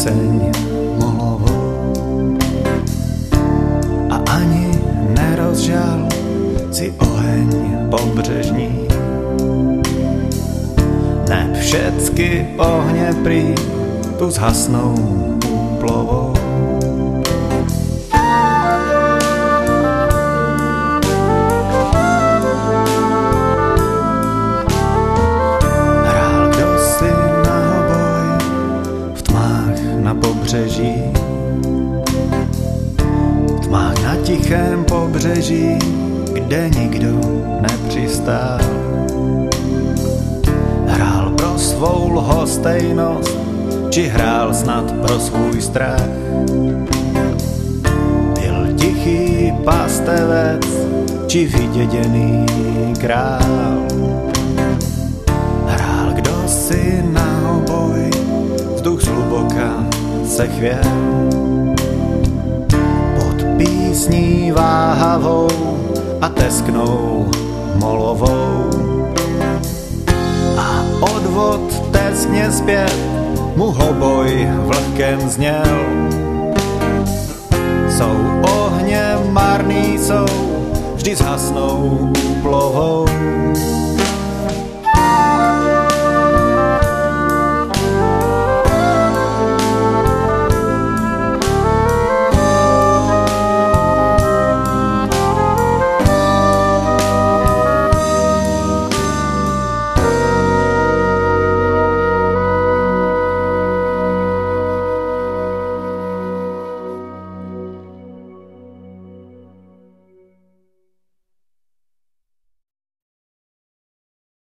pieseň molovou a ani nerozžal si oheň pobřežní. Ne všetky ohne pri tu zhasnou úplovou. Hrál kdosi na hoboj v tmách na pobřeží, v tmách na tichém pobřeží, kde nikdo nepřistál. Hrál pro svou lhostejnosť, či hrál snad pro svůj strach. Byl tichý pastevec, či vyděděný král. Hrál kdosi na hoboj, vzduch zhluboka se chvěl. Pod písní váhavou a tesknou molovou. A odvod teskně zpět mu hoboj vlhkem zněl. Jsou ohně marný, jsou, vždy zhasnou úplovou.